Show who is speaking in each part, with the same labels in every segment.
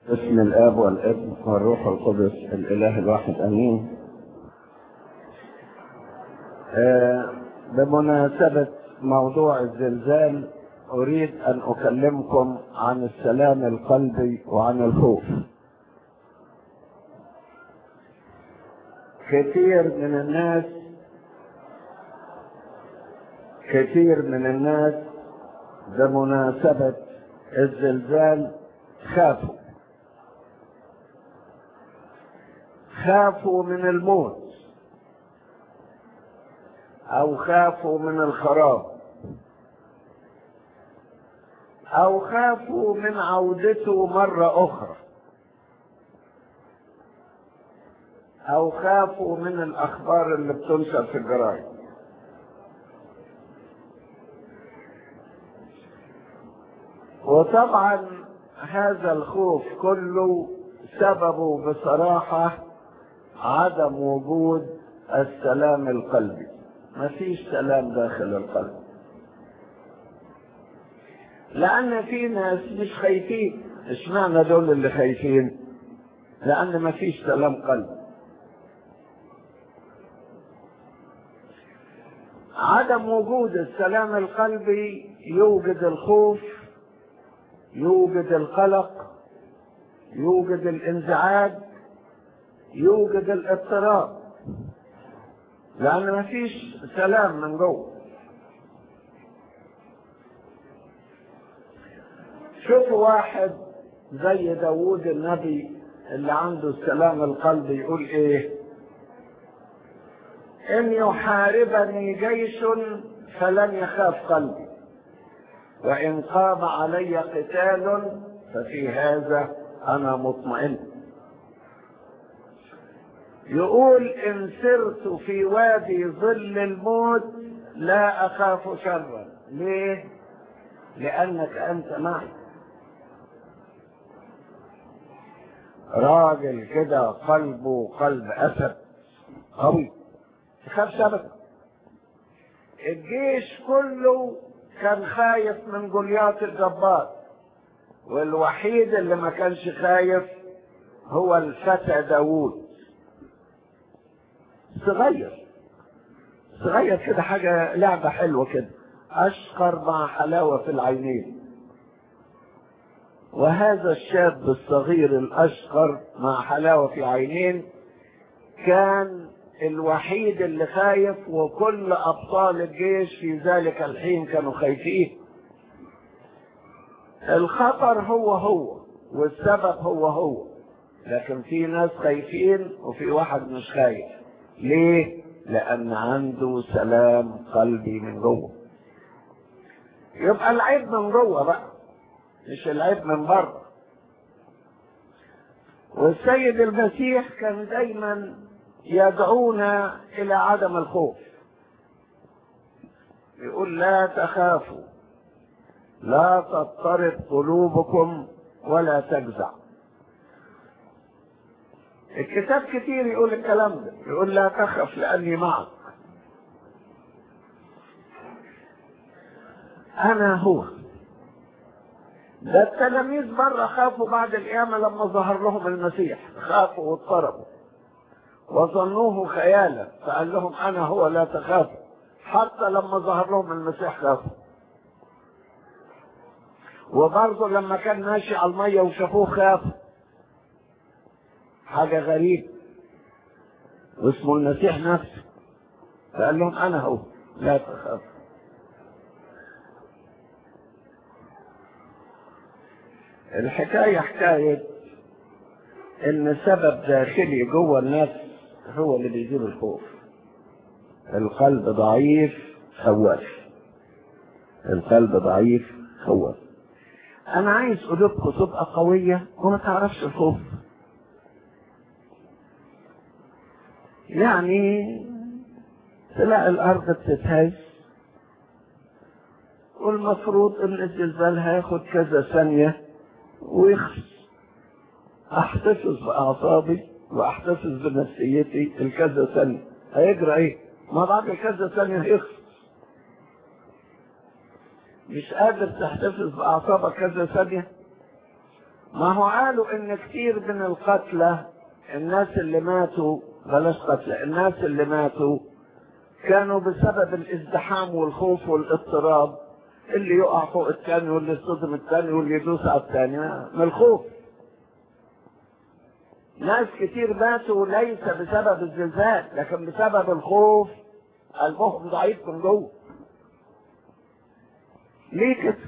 Speaker 1: باسم الآب والابن والروح القدس الإله الواحد آمين. بمناسبة موضوع الزلزال أريد أن أكلمكم عن السلام القلبي وعن الخوف. كثير من الناس بمناسبة الزلزال خافوا من الموت أو خافوا من الخراب أو خافوا من عودته مرة أخرى أو خافوا من الأخبار اللي بتنشر في الجرايد. وطبعا هذا الخوف كله سببه بصراحة عدم وجود السلام القلبي. مفيش سلام داخل القلب، لأن في ناس مش خايفين. اشمعنى دول اللي خايفين؟ لأن مفيش سلام قلبي. عدم وجود السلام القلبي يوجد الخوف، يوجد القلق، يوجد الانزعاج، يوجد الاضطراب، لأن مفيش سلام من جوه. شوفوا واحد زي داوود النبي اللي عنده السلام القلبي يقول ايه؟ إن يحاربني جيش فلن يخاف قلبي، وإن قام علي قتال ففي هذا أنا مطمئن. يقول إن سرت في وادي ظل الموت لا أخاف شرا. ليه؟ لأنك أنت معي. راجل كده قلبه قلب أسد قوي، تخافش أبدا. الجيش كله كان خايف من جولياث الجبار، والوحيد اللي ما كانش خايف هو الفتى داوود. صغير كده، حاجة لعبة حلوة كده، أشقر مع حلاوة في العينين. وهذا الشاب الصغير الأشقر مع حلاوة في عينين كان الوحيد اللي خايف، وكل أبطال الجيش في ذلك الحين كانوا خايفين. الخطر هو والسبب هو، لكن في ناس خايفين وفي واحد مش خايف. ليه؟ لأن عنده سلام قلبي من جوه. يبقى العيب من جوه بقى، مش العيب من بره. والسيد المسيح كان دايما يدعونا إلى عدم الخوف. يقول لا تخافوا، لا تضطرب قلوبكم ولا تجزع. الكتاب كتير يقول الكلام ده، يقول لا تخف لأني معك. أنا هو. ده التلاميذ بره خافوا بعد القيامة لما ظهر لهم المسيح، خافوا واضطربوا وظنوه خيالا، فقال لهم أنا هو لا تخافوا. حتى لما ظهر لهم المسيح خافوا. وبرضه لما كان ماشي على المية وشافوه خافوا. حاجة غريبة، واسمه المسيح نفسه، فقال لهم أنا هو لا تخافوا. الحكاية حكاية إن سبب داخلي جوه النفس هو اللي بيجيب الخوف. القلب ضعيف خواف. القلب ضعيف خواف. أنا عايز قلوبكم تبقى قوية وما تعرفش الخوف. يعني تلاقي الأرض بتتهز، والمفروض إن الزلزال هياخد كذا ثانية ويخلص. احتفظ باعصابي واحتفظ بنفسيتي الكذا ثانيه، هيجرى ايه؟ ما بعد الكذا ثانيه هيخلص. مش قادر تحتفظ باعصابك كذا ثانيه، ما هو قالوا ان كتير من القتلى، الناس اللي ماتوا، بلاش قتلى، الناس اللي ماتوا كانوا بسبب الازدحام والخوف والاضطراب، اللي يقع فوق الثاني واللي يصطدم الثاني واللي يدوس على الثاني من الخوف. ناس كتير ماتوا ليس بسبب الزلزال لكن بسبب الخوف، قلبهم ضعيف من جوه. ليه كده؟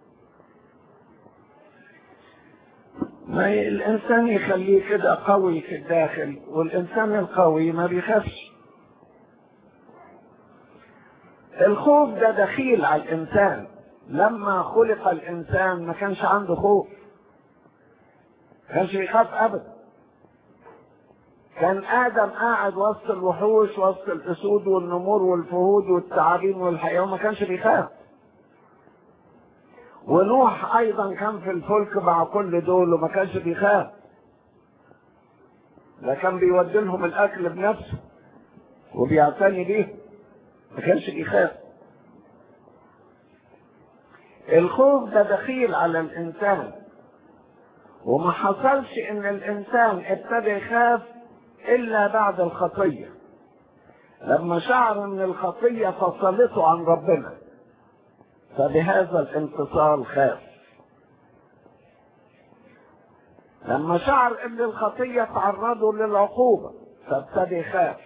Speaker 1: ما الانسان يخليه كده قوي في الداخل، والانسان القوي ما بيخافش. الخوف ده دخيل على الانسان. لما خلق الانسان ما كانش عنده خوف، ما كانش بيخاف ابدا. كان ادم قاعد وسط الوحوش، وسط الاسود والنمور والفهود والثعابين والحياه، وما كانش بيخاف. ونوح ايضا كان في الفلك مع كل دول وما كانش بيخاف، ده كان بيودي لهم الاكل بنفسه وبيعتني بيه، ما كانش بيخاف. الخوف ده دخيل على الانسان، وما حصلش ان الانسان ابتدى يخاف الا بعد الخطيه، لما شعر ان الخطيه فصلته عن ربنا، فبهذا الانفصال خاف. لما شعر ان الخطيه تعرضه للعقوبه فابتدى يخاف.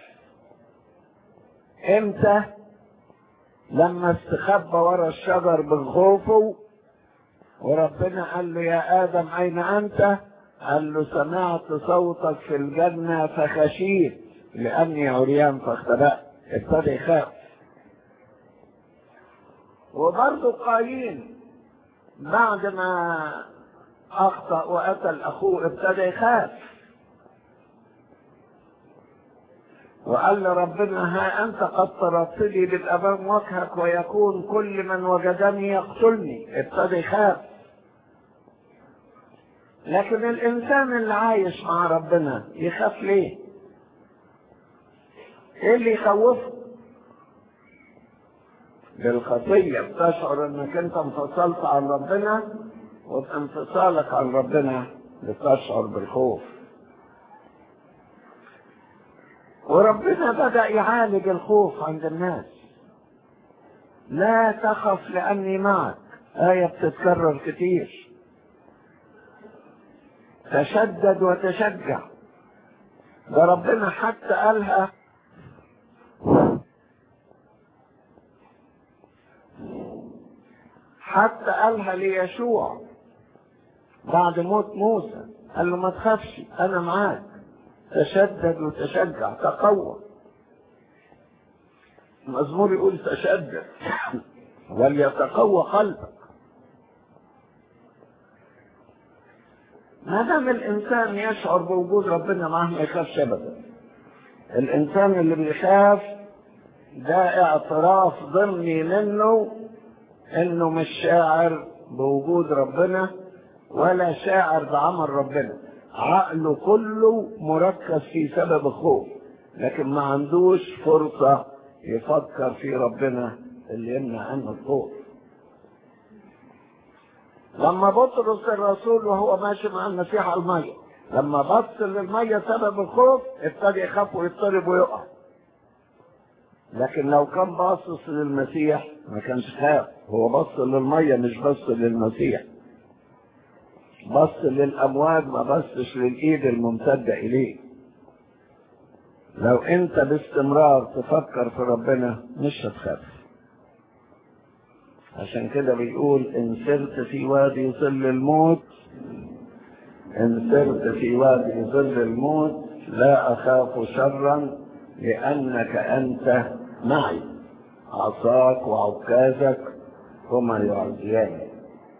Speaker 1: امتى؟ لما استخبى ورا الشجر بخوفه، وربنا قال له يا ادم اين انت؟ قال له سمعت صوتك في الجنه فخشيت لاني عريان فاختبأت. ابتدى يخاف. وبرضه قايين بعد ما اخطأ وقتل اخوه ابتدى يخاف، وقال لربنا ها انت قد طردتني بالامام وجهك ويكون كل من وجدني يقتلني. ابتدى يخاف. لكن الانسان اللي عايش مع ربنا يخاف ليه؟ ايه اللي يخوفه؟ بالخطيه بتشعر انك انت انفصلت عن ربنا، وبانفصالك عن ربنا بتشعر بالخوف. وربنا بدأ يعالج الخوف عند الناس. لا تخف لأني معك، آية بتتكرر كتير. تشدد وتشجع، ده ربنا حتى قالها ليشوع بعد موت موسى، قال له ما تخافش أنا معاك، تشدد وتشجع، تقوى. المزمور يقول تشدد وليتقوى قلبك. ما دام الانسان يشعر بوجود ربنا معه ما يخافش ابدا. الانسان اللي بيخاف ده اعتراف ضمني منه انه مش شاعر بوجود ربنا ولا شاعر بعمل ربنا. عقله كله مركز في سبب الخوف، لكن ما عندوش فرصة يفكر في ربنا اللي يمنع عنه الخوف. لما بطرس الرسول وهو ماشي مع المسيح على المية، لما بص للمية سبب الخوف ابتدى يخاف ويضطرب ويقع. لكن لو كان باصص للمسيح ما كانش خاف. هو بص للمية مش بص للمسيح، بص للأمواج ما بصش للإيد الممتدة إليه. لو أنت باستمرار تفكر في ربنا مش هتخاف. عشان كده بيقول إن سرت في وادي ظل الموت، إن سرت في وادي ظل الموت لا أخاف شرا لأنك أنت معي، عصاك وعكازك هما يعزيان.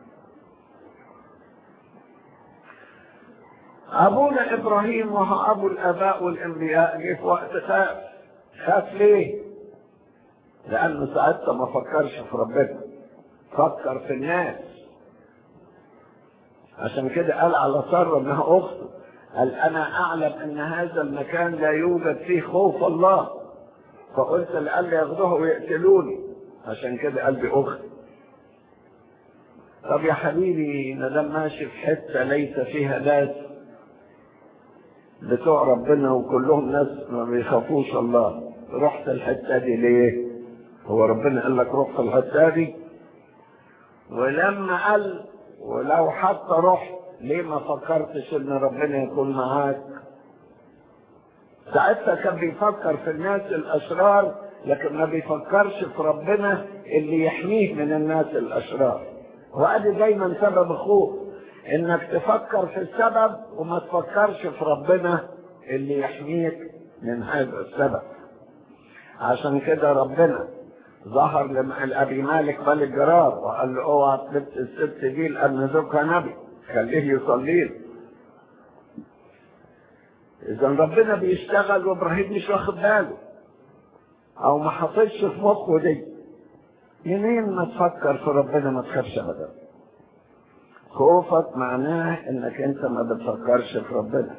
Speaker 1: أبونا إبراهيم وهو أبو الآباء والأنبياء جه في وقت خاف ليه؟ لأنه ساعتها ما فكرش في ربنا، فكر في الناس. عشان كده قال على سارة انها اخته، قال انا اعلم ان هذا المكان لا يوجد فيه خوف الله، فقلت لألا ياخذوه ويقتلوني، عشان كده قال دي اختي. طب يا حبيبي ندم ماشي في حتة ليس فيها ناس بتوع ربنا وكلهم ناس ما بيخافوش الله، رحت الحتة دي ليه؟ هو ربنا قال لك روح في الحتة دي؟ ولما قال ولو حتى رحت ليه ما فكرتش ان ربنا يكون معاك؟ ساعتها كان بيفكر في الناس الاشرار، لكن ما بيفكرش في ربنا اللي يحميه من الناس الاشرار. وادي دايما سبب الخوف، انك تفكر في السبب وما تفكرش في ربنا اللي يحميك من هذا السبب. عشان كده ربنا ظهر لأبي مالك ملك جرار وقال له اوعى تلبس الست دي لان زوجها نبي، خليه يصلي له. اذا ربنا بيشتغل وابراهيم مش واخد باله او ما حطيتش في مخه دي. منين ما تفكر في ربنا ما تخافش ابدا. خوفك معناه انك انت ما بتفكرش في ربنا.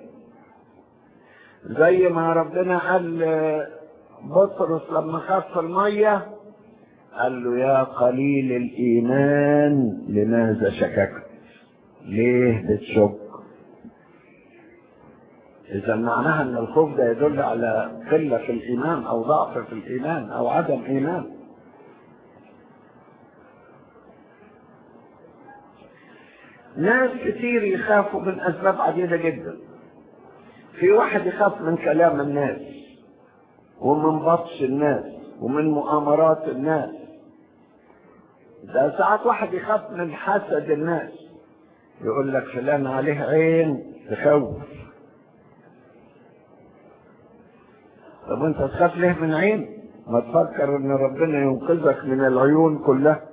Speaker 1: زي ما ربنا قال بطرس لما خاف في الميه قال له يا قليل الايمان لماذا شككت؟ ليه بتشك؟ اذا معناها ان الخوف ده يدل على قله في الايمان او ضعف في الايمان او عدم ايمان. ناس كتير يخافوا من اسباب عديده جدا. في واحد يخاف من كلام الناس ومن بطش الناس ومن مؤامرات الناس. ده ساعات واحد يخاف من حسد الناس، يقول لك فلان عليه عين تخوف. طب انت تخاف ليه من عين؟ ما تفكر ان ربنا ينقذك من العيون كلها.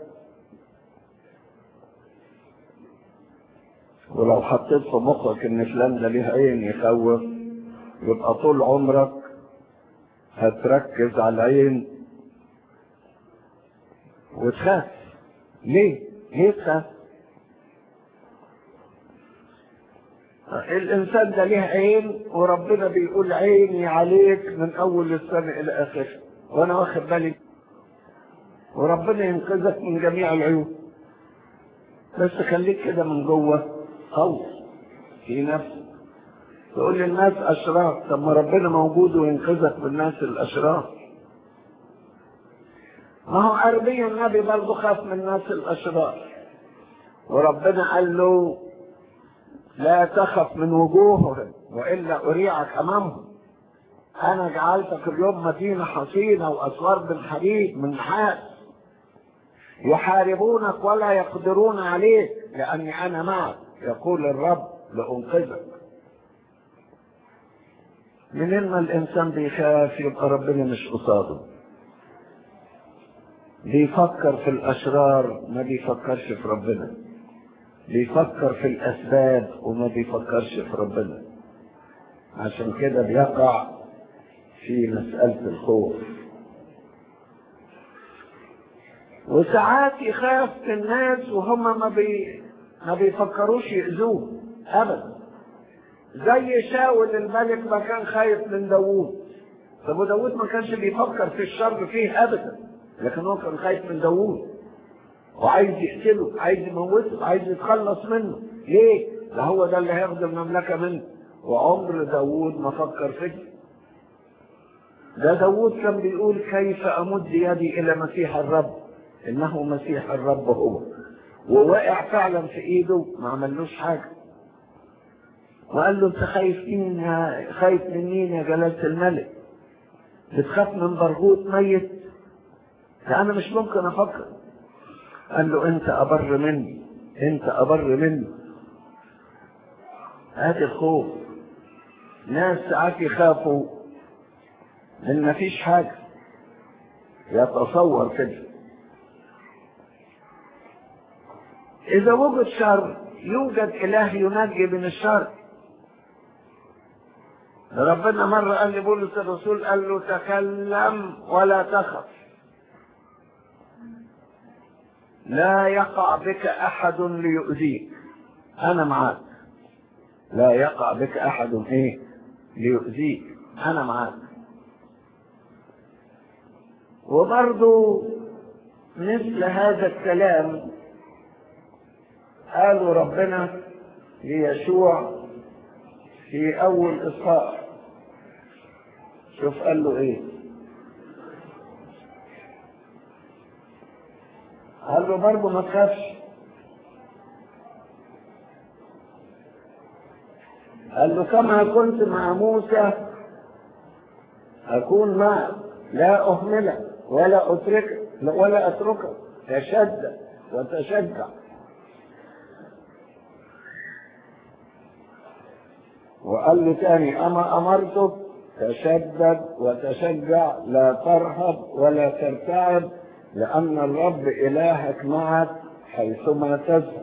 Speaker 1: ولو حطيت في مخك ان فلان ده ليه عين يخوف، يبقى طول عمرك هتركز على العين وتخاف. ليه تخاف؟ الانسان ده ليه عين وربنا بيقول عيني عليك من اول السنة الى اخرها وانا واخد بالي، وربنا ينقذك من جميع العيون. بس خليك كده من جوه خوف في نفسك. تقول للناس اشرار، طب ما ربنا موجود وينقذك من الناس الاشرار. ما هو أرميا النبي برضه خاف من الناس الاشرار، وربنا قال له لا تخف من وجوههم والا اريعك امامهم. انا جعلتك اليوم مدينه حصينه واسوار بالحديد من نحاس، يحاربونك ولا يقدرون عليك لاني انا معك يقول الرب لانقذك. منين ما الانسان بيخاف يبقى ربنا مش قصاده. بيفكر في الاشرار ما بيفكرش في ربنا، بيفكر في الاسباب وما بيفكرش في ربنا. عشان كده بيقع في مسألة الخوف. وساعات يخاف من الناس وهم ما بيفكروش يأذوه ابدا. زي شاول الملك ما كان خايف من داوود. طب وداوود ما كانش بيفكر في الشر فيه ابدا، لكن هو كان خايف من داوود وعايز يقتله، عايز يموته، عايز يتخلص منه. ليه؟ ده هو ده اللي هياخد المملكة منه. وعمر داوود ما فكر فيه. ده داوود كان بيقول كيف أمد يدي إلى مسيح الرب، إنه مسيح الرب هو. ووقع فعلا في إيده ما عملوش حاجة. وقال له أنت خايف من مين يا جلالة الملك؟ بتخاف من برغوث ميت؟ أنا مش ممكن أفكر. قال له أنت أبر مني، أنت أبر مني. هذا الخوف. ناس ساعات يخافوا من ما فيش حاجة، يتصور كده. إذا وجد شر يوجد إله ينجي من الشر. ربنا مرة قال لبولس الرسول، قال له تكلم ولا تخف، لا يقع بك أحد ليؤذيك، أنا معاك. لا يقع بك أحد ليؤذيك، أنا معاك. وبرضو مثل هذا الكلام قالوا ربنا ليشوع في أول إصحاح، شوف قال له إيه؟ قال له برضه ما تخافش، قال له كما كنت مع موسى أكون معك، لا أهملك ولا أتركك، تشدد وتشجع. وقال له تاني أما أمرتك تشدد وتشجع، لا ترهب ولا ترتعب، لأن الرب إلهك معك حيثما تذهب.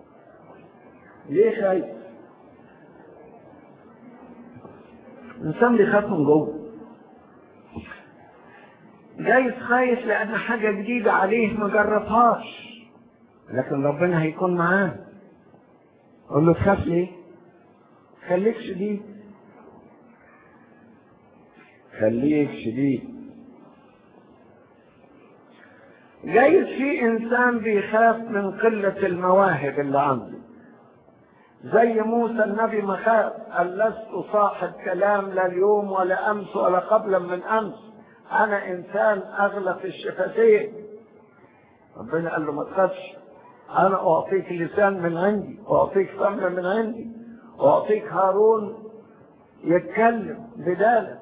Speaker 1: ليه خايف؟ الإنسان بيخاف من جوه، جايز خايف لأن حاجة جديدة عليه ما جربهاش، لكن ربنا هيكون معاه. قول له تخاف ليه؟ خليك شديد، خليك شديد. جايز في إنسان بيخاف من قلة المواهب اللي عنده، زي موسى النبي ما خاف، قال لست صاحب كلام لا اليوم ولا أمس ولا قبل من أمس، أنا إنسان أغلق الشفتين. ربنا قال له ما تخافش، أنا أعطيك لسان من عندي، أعطيك فم من عندي، أعطيك هارون يتكلم بدالك.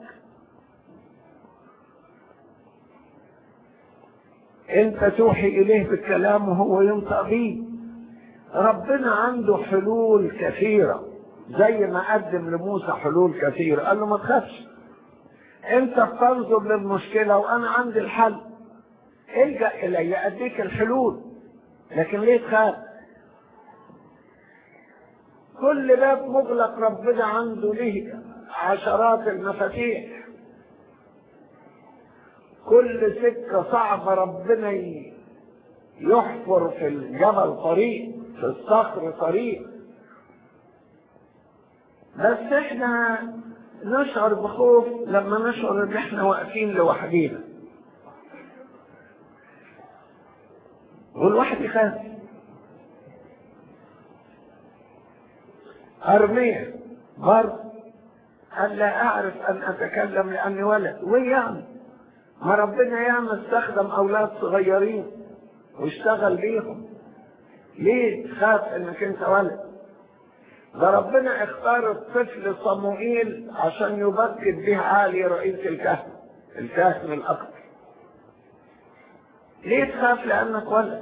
Speaker 1: أنت توحي إليه بالكلام وهو ينطق بيه. ربنا عنده حلول كثيرة، زي ما قدم لموسى حلول كثيرة. قال له ما تخافش، أنت بتنظر للمشكلة وأنا عندي الحل، الجأ إلي أديك الحلول، لكن ليه تخاف؟ كل باب مغلق ربنا عنده له عشرات المفاتيح، كل سكة صعبة ربنا يحفر في الجبل طريق، في الصخر طريق. بس احنا نشعر بخوف لما نشعر ان احنا واقفين لوحدينا، والواحد يخاف. أرميا برضه قال لا أعرف أن أتكلم لأني ولد. ويعني ما ربنا ياما استخدم أولاد صغيرين واشتغل بيهم، ليه تخاف انك انت ولد؟ ده ربنا اختار الطفل صموئيل عشان يبكت به عالي رئيس الكهنة الأكبر. ليه تخاف لأنك ولد؟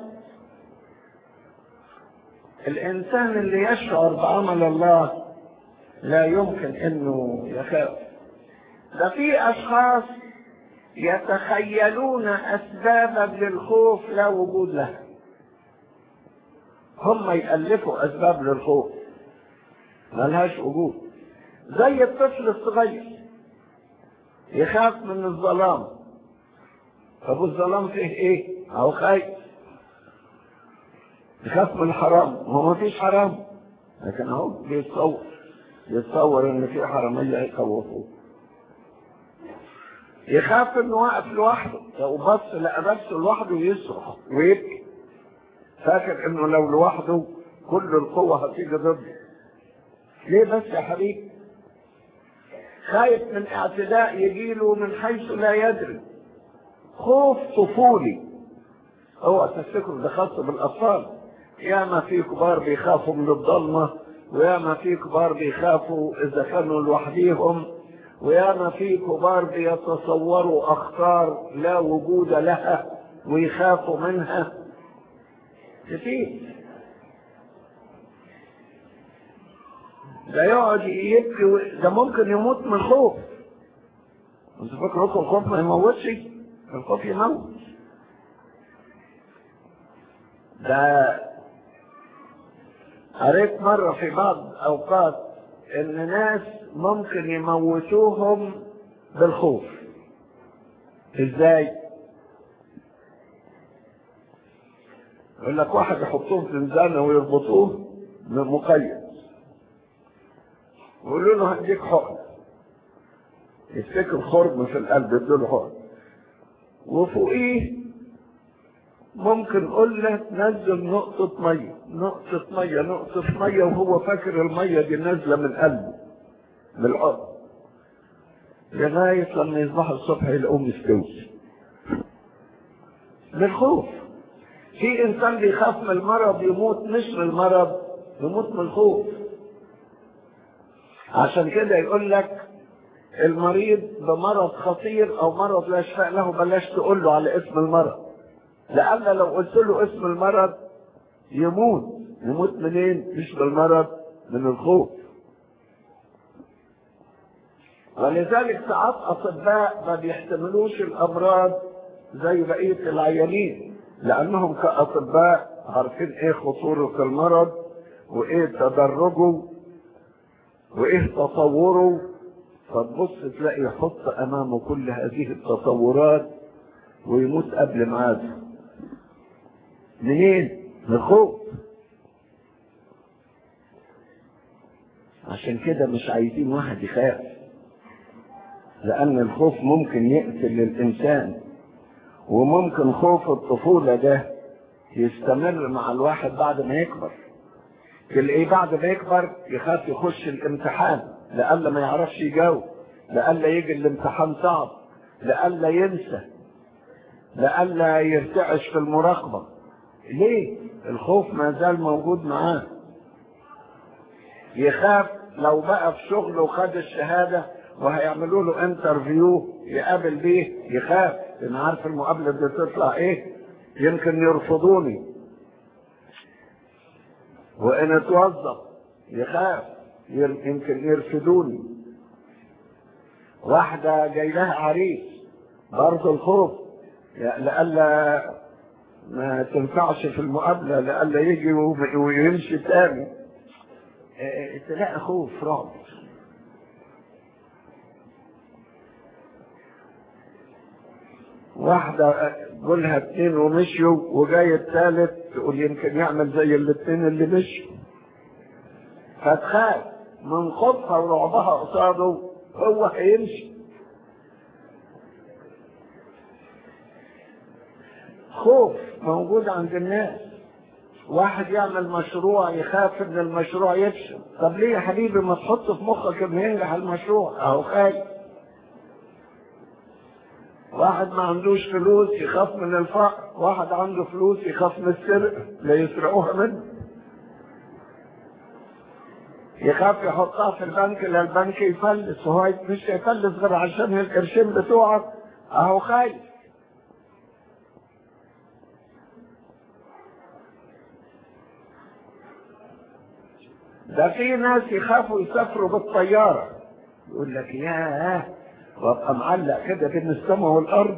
Speaker 1: الإنسان اللي يشعر بعمل الله لا يمكن انه يخاف. ده في أشخاص يتخيلون أسبابا للخوف لا وجود لها، هم يألفوا أسباب للخوف ملهاش وجود. زي الطفل الصغير يخاف من الظلام، طب الظلام فيه ايه؟ اهو خايف. يخاف من الحرام، هو ما فيش حرام، لكن اهو بيتصور ان في حرامية يخوفوه. يخاف انه واقف لوحده، لو بص لقى نفسه لوحده يصرخ ويبكي، فاكر انه لو لوحده كل القوة هتيجي ضده. ليه بس يا حبيبي؟ خايف من اعتداء يجيله من حيث لا يدري، خوف طفولي. اوعى تفتكروا ده خاص بالاطفال، ياما في كبار بيخافوا من الضلمة، وياما في كبار بيخافوا اذا كانوا لوحديهم، وياما في كبار بيتصوروا اخطار لا وجود لها ويخافوا منها كتير. ده يقعد يبكي، ده ممكن يموت من الخوف. انت فاكر الخوف ما يموتش؟ الخوف يموت. ده قريت مرة في بعض اوقات ان ناس ممكن يموتوهم بالخوف. ازاي؟ يقول لك واحد يحطوه في زنزانة ويربطوه بمقيد ويقولوا له هديك حقن، يفتكر خرم في القلب يديله حقن، وفوقيه ممكن قول له نزل نقطة مية نقطة مية نقطة مية، وهو فاكر المية دي نازلة من قلبه من الأرض، لغاية لما يصبح الصبح يلاقوه مستوي بالخوف. في إنسان بيخاف من المرض يموت، مش من المرض، يموت من الخوف. عشان كده يقول لك المريض بمرض خطير أو مرض لا شفاء له بلاش تقول له على اسم المرض، لأن لو قلت له اسم المرض يموت. يموت منين؟ مش بالمرض، من الخوف. ولذلك ساعات أطباء ما بيحتملوش الأمراض زي بقية العيانين، لأنهم كأطباء عارفين إيه خطورة المرض وإيه تدرجه وإيه تطوره. فتبص تلاقي يحط أمامه كل هذه التطورات ويموت قبل ميعاده. منين؟ من الخوف. عشان كده مش عايزين واحد يخاف، لأن الخوف ممكن يقتل الإنسان، وممكن خوف الطفولة ده يستمر مع الواحد بعد ما يكبر. تلاقيه بعد ما يكبر يخاف يخش الامتحان لألا ما يعرفش يجاوب، لألا يجي الامتحان صعب، لألا ينسى، لألا يرتعش في المراقبة. ليه؟ الخوف ما زال موجود معاه. يخاف لو بقى في شغله وخد الشهادة وهيعملوا له انترفيو يقابل بيه، يخاف ان عارف المقابلة دي تطلع ايه، يمكن يرفضوني. وان اتوظف يخاف يمكن يرفضوني. واحدة جاي لها عريس برضه الخوف لألا ما تنفعش في المقابلة، لألا يجي ويمشي تاني. تلاقي خوف رعب. واحدة قولها 2 ومشيوا وجاي الثالث تقول يمكن يعمل زي الاثنين اللي مشوا، فتخاف من خوفها ورعبها قصاده هو هيمشي. خوف موجود عند الناس. واحد يعمل مشروع يخاف ان المشروع يفشل. طب ليه يا حبيبي ما تحط في مخك ان ينجح المشروع؟ اهو خايف. واحد ما عندوش فلوس يخاف من الفقر، واحد عنده فلوس يخاف من السرقة لا يسرقوها منه. يخاف يحطها في البنك لا البنك يفلس، وهو مش هيفلس غير عشان القرشين بتوعك، اهو خايف. ده في ناس يخافوا يسافروا بالطيارة، يقول لك ياه وابقى معلق كده بين السماء والارض.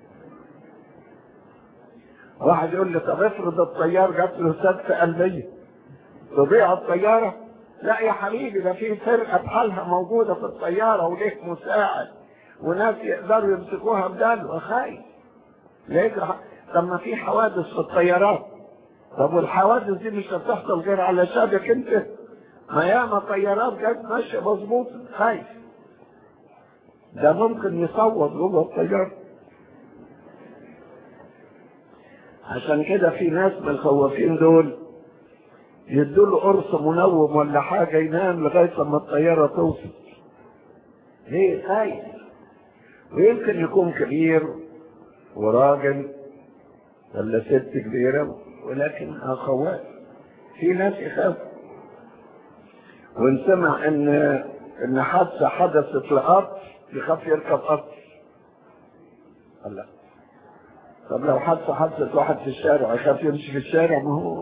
Speaker 1: واحد يقول لي طب افرض الطيار جات له سكتة قلبية تضيع الطيارة؟ لا يا حبيبي، ده في فرقة بحالها موجودة في الطيارة وليه مساعد وناس يقدروا يمسكوها بداله. خايف ليه؟ طب ما في حوادث في الطيارات. طب والحوادث دي مش هتحصل غير على شابك انت؟ ما ياما طيارات جت ماشية مظبوط. خايف. ده ممكن يصوت جوه الطيارة. عشان كده في ناس من الخوافين دول يدوا له قرص منوم ولا حاجة ينام لغاية لما الطيارة توصل. ليه؟ خايف. ويمكن يكون كبير وراجل ولا ست كبيرة ولكن خواف. في ناس يخافوا. وان سمع ان حادثة حدثت لقطر يخاف يركب قطر. لا. طب لو حدثت واحد في الشارع يخاف يمشي في الشارع؟ ما هو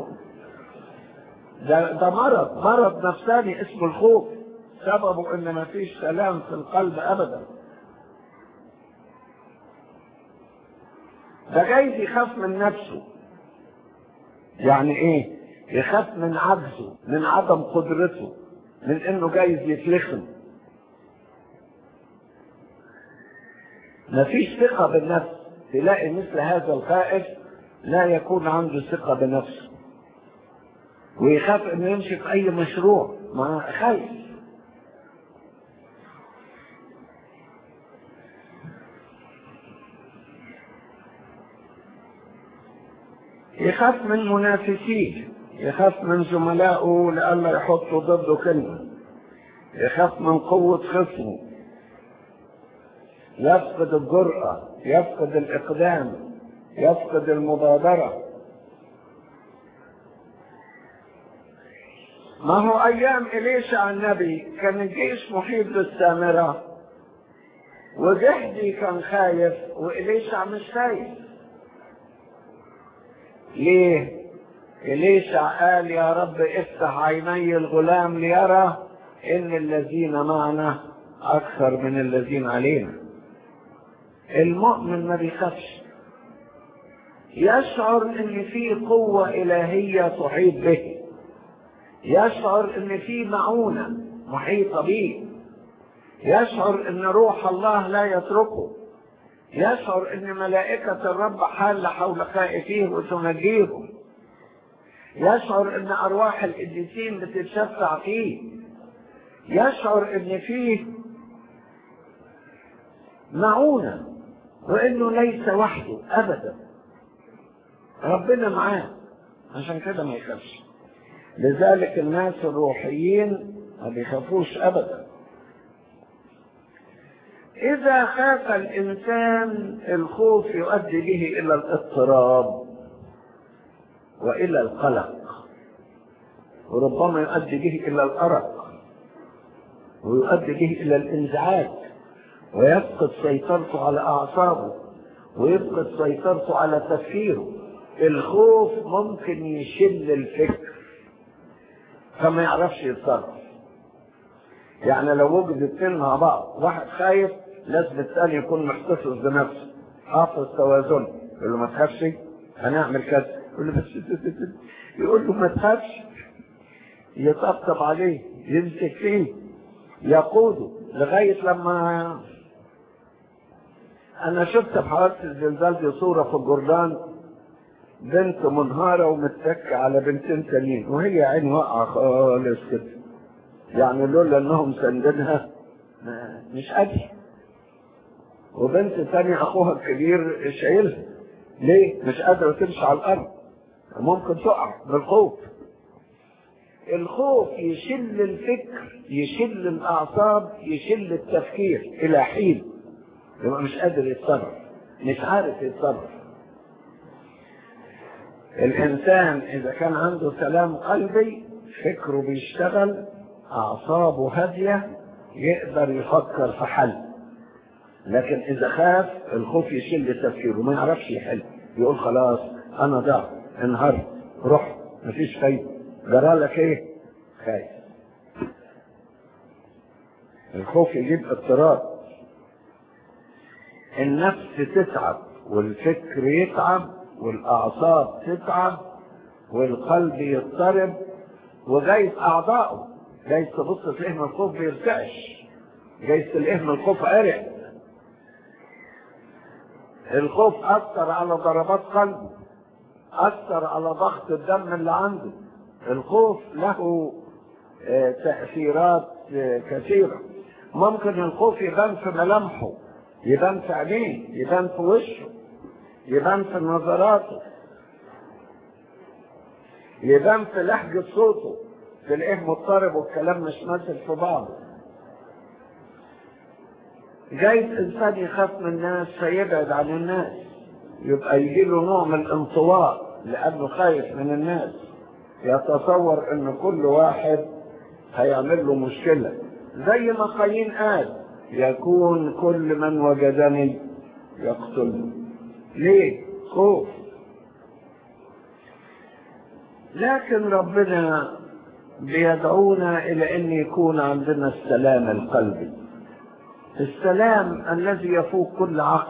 Speaker 1: ده مرض نفساني اسمه الخوف، سببه ان ما فيش سلام في القلب ابدا. ده جايز يخاف من نفسه. يعني ايه؟ يخاف من عجزه، من عدم قدرته، من انه جايز يتلخم. مفيش ثقة بالنفس. تلاقي مثل هذا الخائف لا يكون عنده ثقة بنفسه، ويخاف انه يمشي في اي مشروع. ما خايف. يخاف من منافسيه، يخاف من زملائه لئلا يحطوا ضده كلمة، يخاف من قوة خصمه، يفقد الجرأة، يفقد الإقدام، يفقد المبادرة. ما هو أيام إليشع النبي كان الجيش محيط بالسامرة، وجحدي كان خايف وإليشع مش خايف. ليه؟ إليشع قال يا رب افتح عيني الغلام ليرى إن الذين معنا أكثر من الذين علينا. المؤمن ما بيخافش، يشعر إن في قوة إلهية تحيط به، يشعر إن في معونة محيطة به، يشعر إن روح الله لا يتركه، يشعر إن ملائكة الرب حال حول خائفيه وتنجيهم، يشعر إن أرواح القديسين بتتشفع فيه، يشعر إن فيه معونة وإنه ليس وحده أبدا، ربنا معاه، عشان كده ما يخافش. لذلك الناس الروحيين ما بيخافوش أبدا. إذا خاف الإنسان الخوف يؤدي به إلى الاضطراب وإلى القلق، وربما يؤدي به إلى الأرق، ويؤدي به إلى الانزعاج، ويفقد سيطرته على أعصابه، ويفقد سيطرته على تفكيره. الخوف ممكن يشل الفكر فما يعرفش يتصرف. يعني لو وجد اتنين مع بعض، واحد خايف لازم الثاني يكون محتفظ بنفسه، حافظ توازنه، يقول له ما تخافش هنعمل كذا، يقول له بس يقول له ما تخافش، يطبطب عليه، يمسك فيه، يقوده لغايه لما انا شفت في حوادث الزلزال دي صوره في الجردان، بنت منهاره ومتكه على بنتين تانيين وهي عين واقعه خالص كده، يعني لولا انهم سندنها مش قادر، وبنت تانية اخوها الكبير شايلها، ليه؟ مش قادره تمشي على الارض، ممكن تقع بالخوف. الخوف يشل الفكر، يشل الاعصاب، يشل التفكير الى حين يبقى مش قادر يتصرف، مش عارف يتصرف. الانسان اذا كان عنده سلام قلبي، فكره بيشتغل، اعصابه هاديه، يقدر يفكر في حل. لكن اذا خاف، الخوف يشل تفكيره، ما يعرفش يحل، يقول خلاص انا ضعت، انهارت، رحت، مفيش فايده، جرالك ايه؟ خايف. الخوف يجيب اضطراب، النفس تتعب، والفكر يتعب، والاعصاب تتعب، والقلب يضطرب، وجايز اعضائه، جايز تبص تلاقيه من الخوف بيرتعش، جايز تلاقيه من الخوف عرق. الخوف اثر على ضربات قلبه، اثر على ضغط الدم اللي عنده. الخوف له تأثيرات كثيرة. ممكن الخوف يبان في ملامحه، يبان في عينيه، يبان في وشه، يبان في نظراته، يبان في لهجة صوته، تلاقيه مضطرب والكلام مش ماسك في بعضه. جايز انسان يخاف من الناس فيبعد عن الناس، يبقى يجيله نوع من الانطواء لانه خايف من الناس، يتصور ان كل واحد هيعمل له مشكلة، زي ما قايين قال يكون كل من وجدني يقتلني. ليه؟ خوف. لكن ربنا بيدعونا الى ان يكون عندنا السلام القلبي، السلام الذي يفوق كل عقل.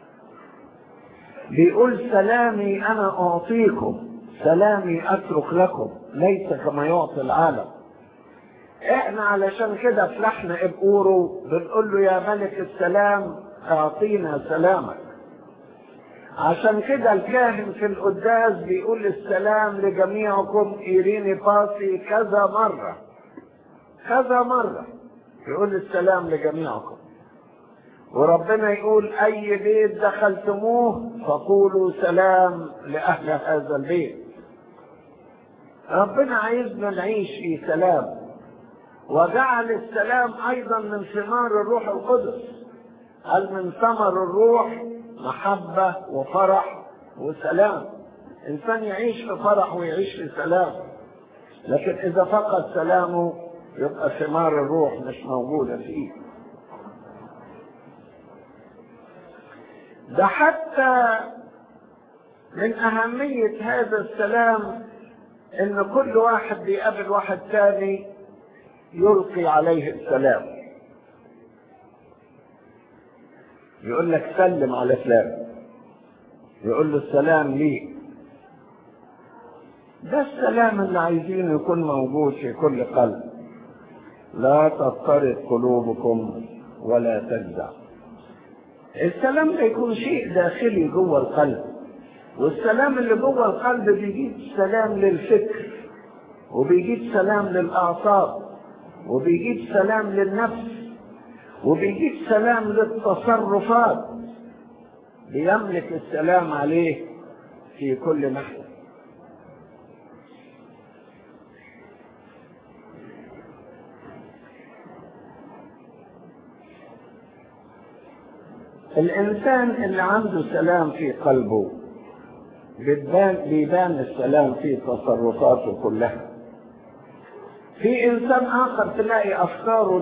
Speaker 1: بيقول سلامي انا اعطيكم، سلامي اترك لكم، ليس كما يعطي العالم. احنا علشان كده في لحن ابقوره بنقول له يا ملك السلام اعطينا سلامك. عشان كده الكاهن في القداس بيقول السلام لجميعكم ايريني باسي كذا مرة يقول السلام لجميعكم. وربنا يقول أي بيت دخلتموه فقولوا سلام لأهل هذا البيت. ربنا عايزنا نعيش في سلام، وجعل السلام أيضا من ثمار الروح القدس. قال من ثمر الروح محبة وفرح وسلام. إنسان يعيش في فرح ويعيش في سلام، لكن إذا فقد سلامه يبقى ثمار الروح مش موجودة فيه. ده حتى من أهمية هذا السلام إن كل واحد بيقابل واحد تاني يلقي عليه السلام، يقول لك سلم على فلان، يقول له السلام ليك. ده السلام اللي عايزين يكون موجود في كل قلب. لا تضطرب قلوبكم ولا تجزع. السلام ده يكون شيء داخلي جوه القلب، والسلام اللي جوه القلب بيجيب سلام للفكر، وبيجيب سلام للأعصاب، وبيجيب سلام للنفس، وبيجيب سلام للتصرفات. بيملك السلام عليه في كل ناحية. الإنسان اللي عنده سلام في قلبه بيبان السلام في تصرفاته كلها. في إنسان آخر تلاقي أفكاره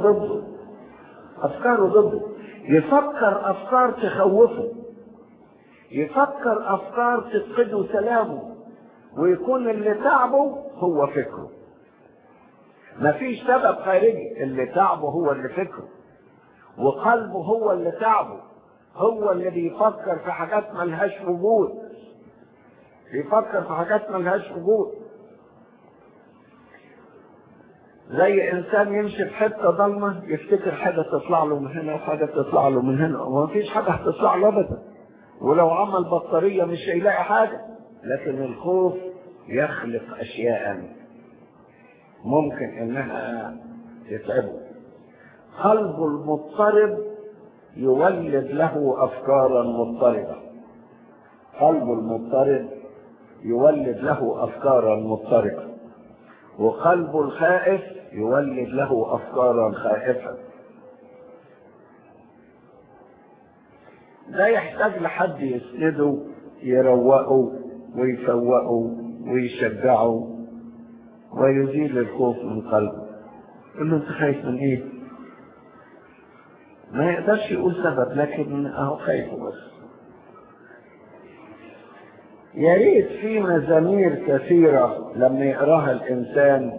Speaker 1: ضده، يفكر أفكار تخوفه، يفكر أفكار تفقده سلامه، ويكون اللي تعبه هو فكره. مفيش سبب خارجي، اللي تعبه هو اللي فكره، وقلبه هو اللي تعبه، هو اللي بيفكر في حاجات ملهاش وجود، زي انسان يمشي في حته ضلمه يفتكر حاجه تطلع له من هنا وحاجه تطلع له من هنا، ومفيش حاجه هتطلع له ابدا، ولو عمل بطاريه مش هيلاقي حاجه. لكن الخوف يخلق اشياء ممكن انها تتعبه. قلبه المضطرب يولد له افكارا مضطربه. قلبه المضطرب يولد له افكارا مضطربه، وقلبه الخائف يولد له افكارا خائفه. ده يحتاج لحد يسنده، يروقه ويفوقه ويشجعه ويزيل الخوف من قلبه. يقول له انت خايف من ايه؟ ما يقدرش يقول سبب، لكن اهو خايف بس. يا ريت في مزامير كثيرة لما يقراها الإنسان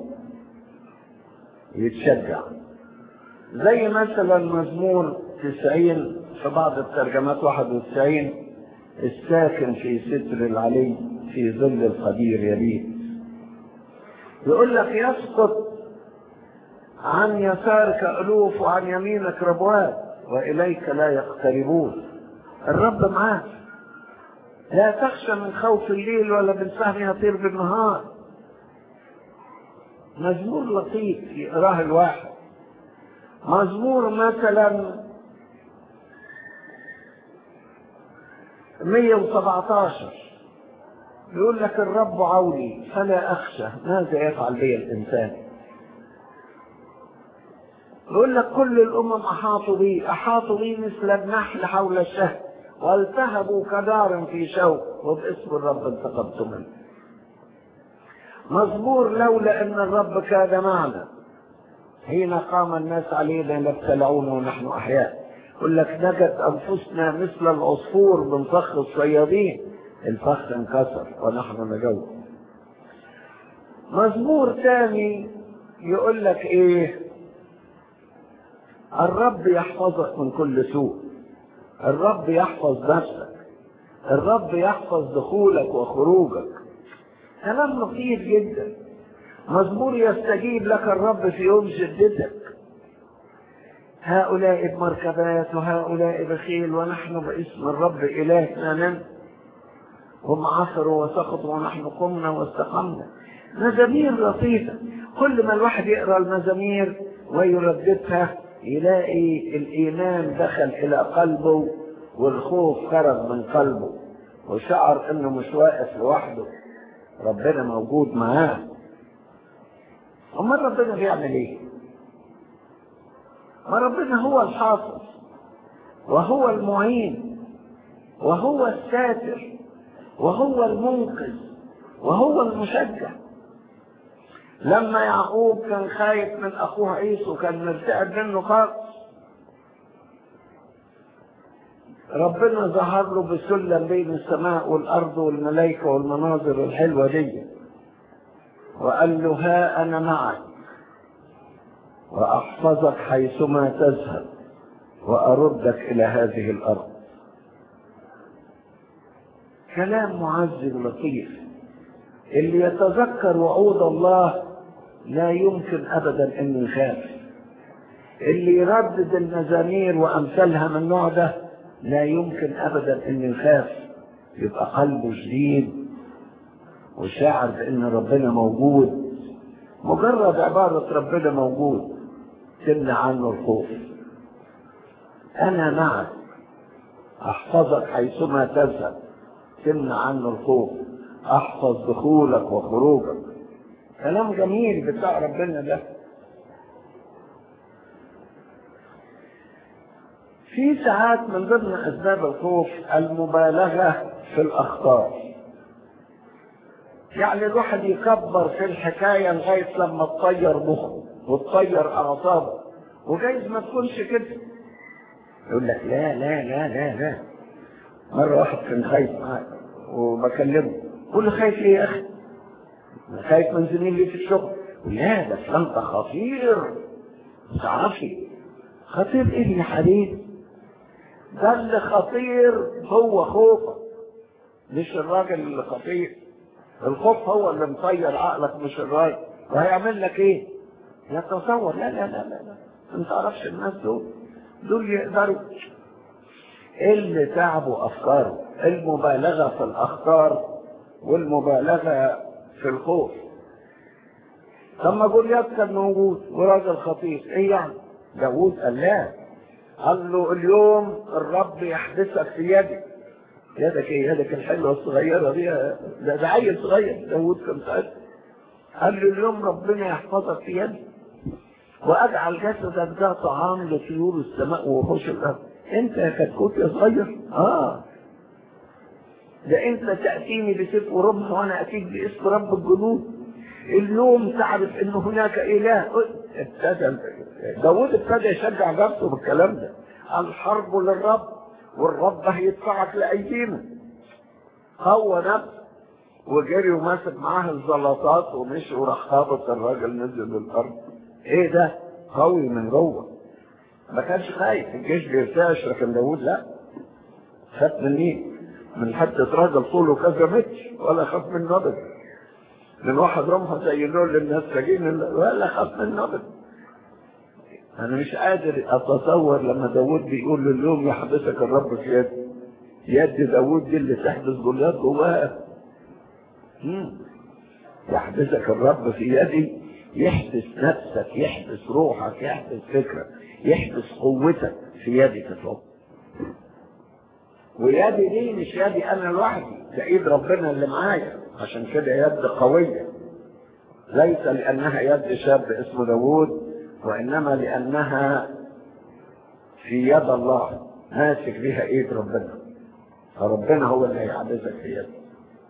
Speaker 1: يتشجع، زي مثلا مزمور 90 في بعض الترجمات 91: الساكن في ستر العلي في ظل القدير يبيت. يقول لك يسقط عن يسارك ألوف وعن يمينك ربوات وإليك لا يقتربون. الرب معاك، لا تخشى من خوف الليل ولا من سهم يطير بالنهار. مزمور لطيف يقراه الواحد. مزمور مثلا 117 يقول لك الرب عوني فلا أخشى ماذا يفعل بي الإنسان. يقول لك كل الأمم أحاطوا بي مثل النحل حول الشهد والتهبوا كدار في شوك وباسم الرب انتقمت منه. مزمور لولا ان الرب كان معنا حين قام الناس علينا لابتلعونا ونحن احياء. يقول لك نجت انفسنا مثل العصفور من فخ الصيادين، الفخ انكسر ونحن نجوت. مزمور ثاني يقول لك ايه؟ الرب يحفظك من كل سوء، الرب يحفظ نفسك، الرب يحفظ دخولك وخروجك. كلام لطيف جدا. مزمور يستجيب لك الرب في يوم شدتك. هؤلاء بمركبات وهؤلاء بخيل ونحن باسم الرب إلهنا نم. هم عثروا وسقطوا ونحن قمنا واستقمنا. مزامير لطيفة. كل ما الواحد يقرأ المزامير ويرددها يلاقي الإيمان دخل إلى قلبه والخوف خرج من قلبه، وشعر إنه مش واقف لوحده، ربنا موجود معاه. أمال ربنا بيعمل إيه؟ ما ربنا هو الحافظ وهو المعين وهو الساتر وهو المنقذ وهو المشجع. لما يعقوب كان خايف من أخوه عيسو، كان مرتعب منه خالص، ربنا ظهر له بسلم بين السماء والأرض والملائكة والمناظر الحلوة دي، وقال له ها أنا معك وأحفظك حيثما تذهب وأردك إلى هذه الأرض. كلام معزز لطيف. اللي يتذكر وعود الله لا يمكن أبدا أن يخاف. اللي يردد المزامير وأمثالها من النوع ده لا يمكن أبدا أن يخاف، يبقى قلبه جديد وشاعر بأن ربنا موجود. مجرد عبارة ربنا موجود تمنع عنه الخوف. أنا معك أحفظك حيثما تذهب، تمنع عنه الخوف، أحفظ دخولك وخروجك. كلام جميل بتاع ربنا ده. في ساعات من ضمن أسباب الخوف المبالغة في الأخطار. يعني الواحد يكبر في الحكاية لغاية لما تطير مخه وتطير أعصابه، وجايز ما تكونش كده. يقول لك لا لا لا لا لا. مرة واحد كان خايف معايا وبكلمه، قول له خايف ليه يا أخي؟ خايف من زميلي في الشغل. لا ده فلان ده خطير، ما تعرفي خطير ايه يا حبيبي؟ ده اللي خطير هو خوفك، مش الراجل اللي خطير. الخوف هو اللي مطير عقلك مش الراجل. وهيعمل لك ايه؟ يتصور. لا لا لا لا لا، ما تعرفش الناس دول يقدروا. اللي تعبوا افكاره المبالغه في الاخطار والمبالغه في الخوف. لما جوليات كان موجود وراجل خطير، ايه يعني؟ داوود قال لا، قال له اليوم الرب يحبسك في يدي. يدك ايه؟ يدك الحلوه الصغيره دي؟ ده عيل صغير داوود كان ساعتها. قال له اليوم ربنا يحفظك في يدي واجعل جسدك ده طعام لطيور السماء ووحوش الارض. انت يا كتكوت يا صغير، ده انت تأتيني بسيف ورمح وانا اتيك باسم رب الجنود. اليوم تعرف ان هناك اله. ابتدى داوود يشجع نفسه بالكلام ده. الحرب للرب والرب هيدفعك لايدينا. هو نفسه وجري وماسك معاه الزلطات ومشي وراح خابط الراجل نزل الارض. ايه ده؟ قوي من جوه، ما كانش خايف. الجيش بيرتعش، لكن داوود لا، خاف من مين؟ من حتة راجل طوله كذا متر، ولا خاف من نبض من واحد رمحه زي دول الناس ساجين، ولا خاف من نبض. انا مش قادر اتصور لما داوود بيقول له اليوم يحبسك الرب في يدي. يد داوود دي اللي تحبس جوليات جواها. يحبسك الرب في يدي، يحبس نفسك، يحبس روحك، يحبس فكرك، يحبس قوتك في يدك الرب. ويدي دي مش يدي انا لوحدي، ده ايد ربنا اللي معايا. عشان كده يد قويه، ليس لانها يد شاب اسمه داوود، وانما لانها في يد الله، ماسك بها ايد ربنا، فربنا هو اللي هيحبسك في يده.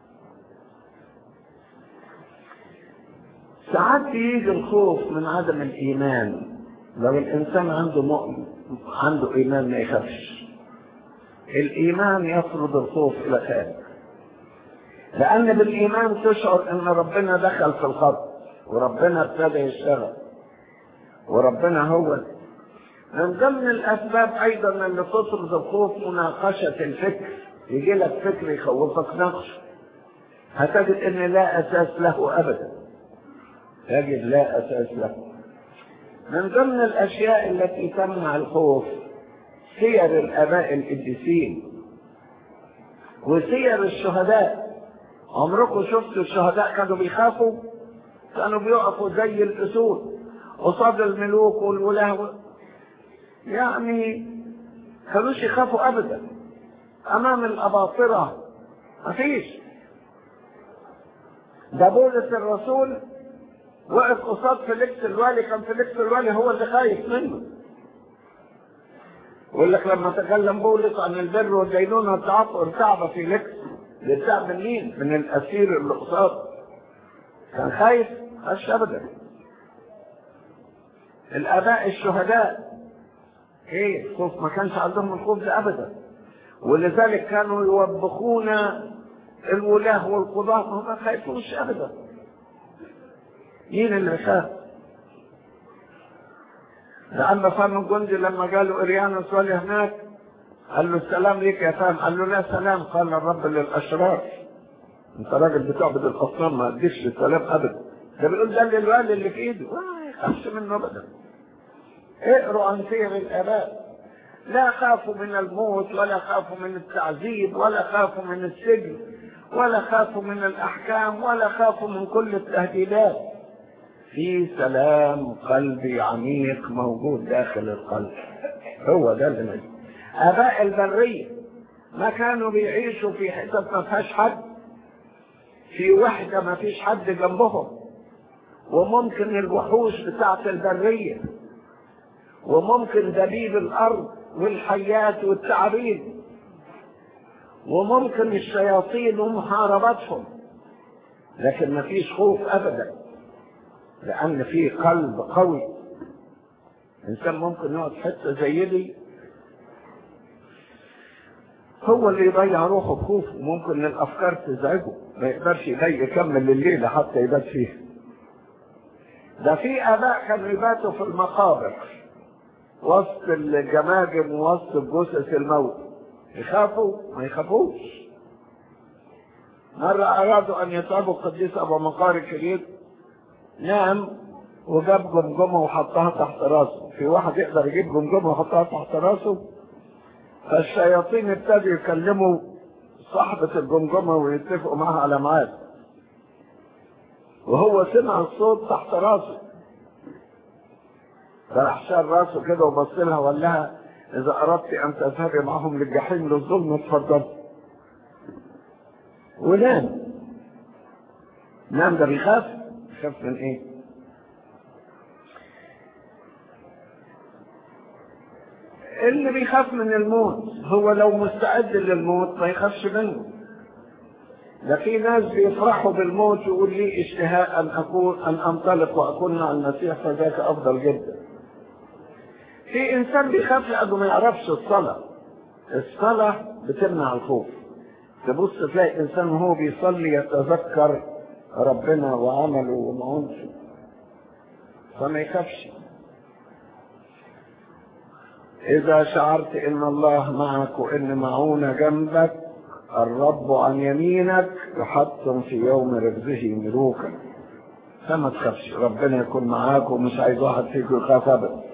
Speaker 1: ساعات بيجي الخوف من عدم الايمان. لو الانسان عنده ايمان ما يخافش. الايمان يطرد الخوف الى خارج، لان بالايمان تشعر ان ربنا دخل في الخط وربنا ابتدى يشتغل وربنا هو. من ضمن الاسباب ايضا اللي تطرد الخوف مناقشه الفكر. يجي لك فكر يخوفك نقش، هتجد ان لا اساس له ابدا، تجد لا اساس له. من ضمن الاشياء التي تمنع الخوف سير الاباء القديسين وسير الشهداء. عمركم شفتوا الشهداء كانوا بيخافوا؟ كانوا بيقفوا زي الاسود قصاد الملوك والولاة، يعني كانوش يخافوا ابدا امام الاباطرة، مفيش. ده بولس الرسول وقف قصاد فيليكس الوالي، كان فيليكس الوالي هو اللي خايف منه. يقول لك لما تكلم بولس عن البر والدينونة ارتعب فيليكس. ارتعب من مين؟ من الاسير اللي قصاده. كان خايف؟ مش ابدا. الاباء الشهداء ايه؟ خوف؟ ما كانش عندهم الخوف ده ابدا. ولذلك كانوا يوبخون الولاة والقضاة، ما خايفوش ابدا. مين اللي خاف؟ لأن فهم الجندي لما قالوا إريانوس ولي هناك قال له السلام ليك يا فهم، قال له لا سلام، قال الرب للأشرار. انت راجل بتعبد الأصنام ما اديش السلام ابدا. ده بيقول ده للوالي اللي في ايده، ما يخافش منه ابدا. اقروا عن سير الآباء، لا خافوا من الموت ولا خافوا من التعذيب ولا خافوا من السجن ولا خافوا من الأحكام ولا خافوا من كل التهديدات. في سلام قلبي عميق موجود داخل القلب. هو ده اللي نجد. آباء البرية ما كانوا بيعيشوا في حتة ما فيهاش حد، في وحدة ما فيش حد جنبهم، وممكن الوحوش بتاعت البرية وممكن دبيب الأرض والحيات والتعابين وممكن الشياطين ومحاربتهم، لكن ما فيش خوف أبدا، لأن في قلب قوي. إنسان ممكن يقعد حتة زي دي هو اللي يضيع روحه بخوفه، ممكن الأفكار تزعجه ما يقدرش يكمل الليلة حتى يبات فيها. ده في آباء كانوا يباتوا في المقابر وسط الجماجم ووسط جثث الموت. يخافوا؟ ما يخافوش. مرة أرادوا أن يتعبوا القديس أبو مقار الكبير، نام وجاب جمجمة وحطها تحت راسه. في واحد يقدر يجيب جمجمة ويحطها تحت راسه؟ فالشياطين ابتدوا يكلموا صاحبة الجمجمة ويتفقوا معها على ميعاد، وهو سمع الصوت تحت راسه، فراح شال راسه كده وبص لها وقال لها إذا أردت أن تذهبي معهم للجحيم للظلم اتفضلي. ونام. نام. ده بيخاف؟ يخاف من إيه؟ اللي بيخاف من الموت هو لو مستعد للموت ما يخافش منه. ده في ناس بيفرحوا بالموت ويقول لي اشتهاء أن أنطلق وأكون مع المسيح فذاك أفضل جدا. في إنسان بيخاف لأنه ما يعرفش الصلاة. الصلاة بتمنع الخوف. تبص تلاقي إنسان وهو بيصلي يتذكر ربنا وعمله ومعونته فما يخافش. إذا شعرت إن الله معك وإن معونة جنبك، الرب عن يمينك يحطم في يوم رجزه ملوكا، فما تخافش، ربنا يكون معاك ومش عايز واحد فيكم يخاف أبدا.